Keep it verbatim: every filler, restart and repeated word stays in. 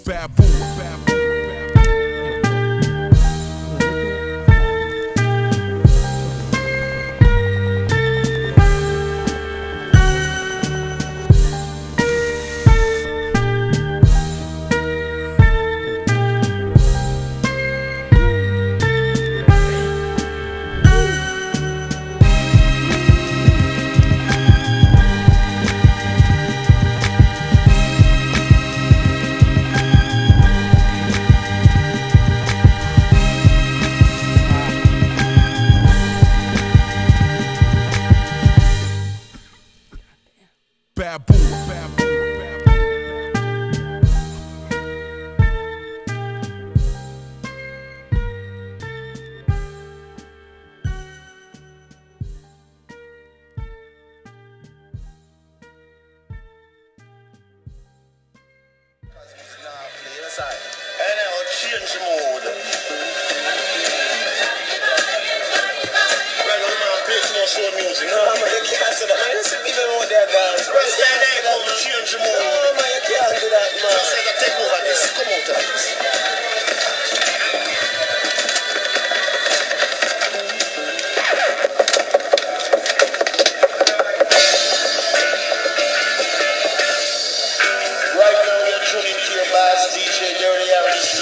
Babu, babu, babu, babu, babu. And I'll change the mode. Right on, man, play some more soul music. No, man, you can't say that, man. You see people want their dance. Right there, there, come change the mode. No, man, you can't do that, man. Just like I take over this.